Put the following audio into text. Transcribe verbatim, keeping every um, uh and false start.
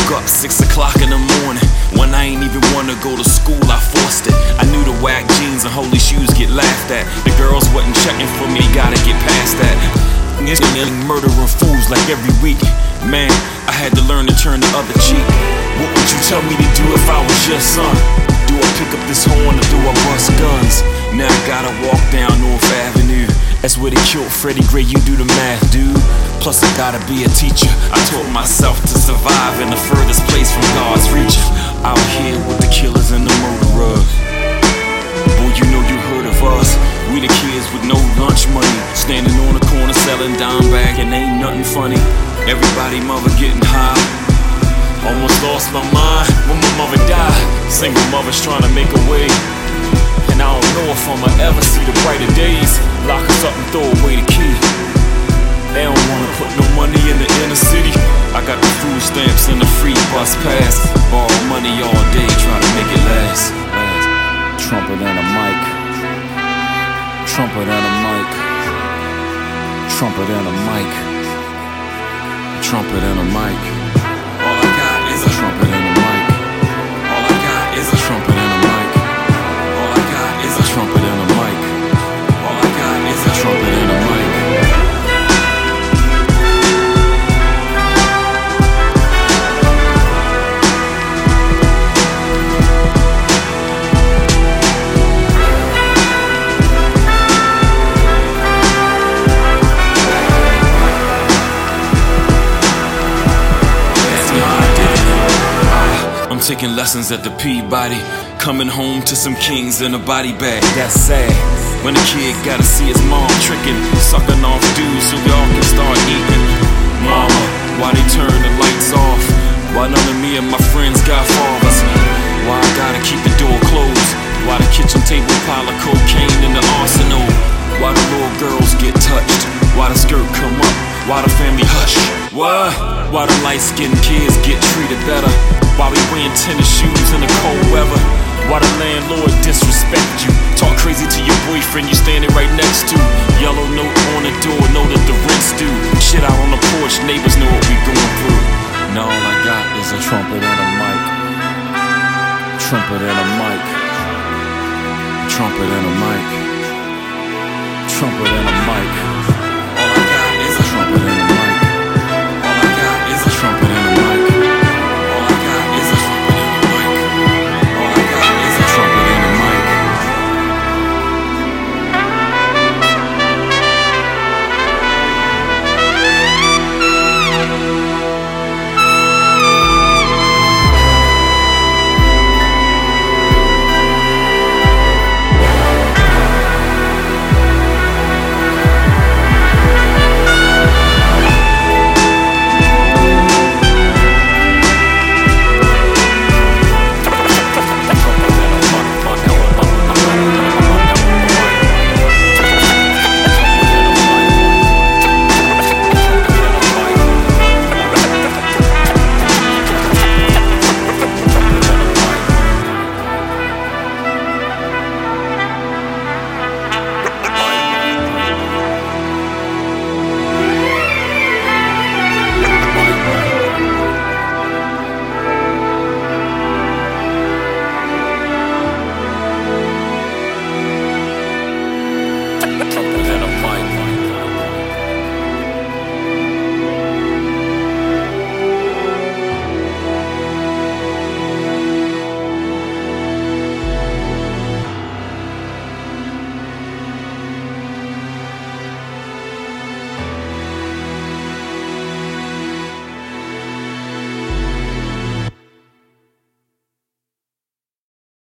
Woke up six o'clock in the morning. When I ain't even wanna go to school, I forced it. I knew the whack jeans and holy shoes get laughed at. The girls wasn't checking for me, gotta get past that. Murdering fools like every week. Man, I had to learn to turn the other cheek. What would you tell me to do if I was your son? Do I pick up this horn or do I bust guns? Now I gotta walk down North Avenue. That's where they killed Freddie Gray, you do the math, dude. Plus I gotta be a teacher. I taught myself to survive in the furthest place from God's reach. Out here with the killers and the murderers. Boy, you know you heard of us. We the kids with no lunch money, standing on the corner selling dime bag and ain't nothing funny. Everybody mother getting high. Almost lost my mind when my mother died. Single mothers trying to make a way, and I don't know if I'ma ever see the brighter days. Lock us up and throw away the key. They don't wanna put no money in the inner city. I got the food stamps and the free bus pass. Borrow money all day, try to make it last. Trumpet and a mic. Trumpet and a mic. Trumpet and a mic. Trumpet and a mic. All I got is a Trumpet and a mic. All I got is a Trumpet and a mic. All I got is a Trumpet and a mic. All I got is a Trumpet and a mic. Taking lessons at the Peabody, coming home to some kings in a body bag. That's sad. When a kid gotta see his mom tricking, sucking off dudes so y'all can start eating. Mama, why they turn the lights off? Why none of me and my friends got fathers? Why I gotta keep the door closed? Why the kitchen table pile of cocaine in the arsenal? Why the little girls get touched? Why the skirt come up? Why the family hush? What? Why the light-skinned kids get treated better? Why we wearing tennis shoes in the cold weather? Why the landlord disrespect you? Talk crazy to your boyfriend you standing right next to. Yellow note on the door, know that the rent's due. Shit out on the porch, neighbors know what we going through. And all I got is a Trumpet and a mic. Trumpet and a mic. Trumpet and a mic. Trumpet and a mic.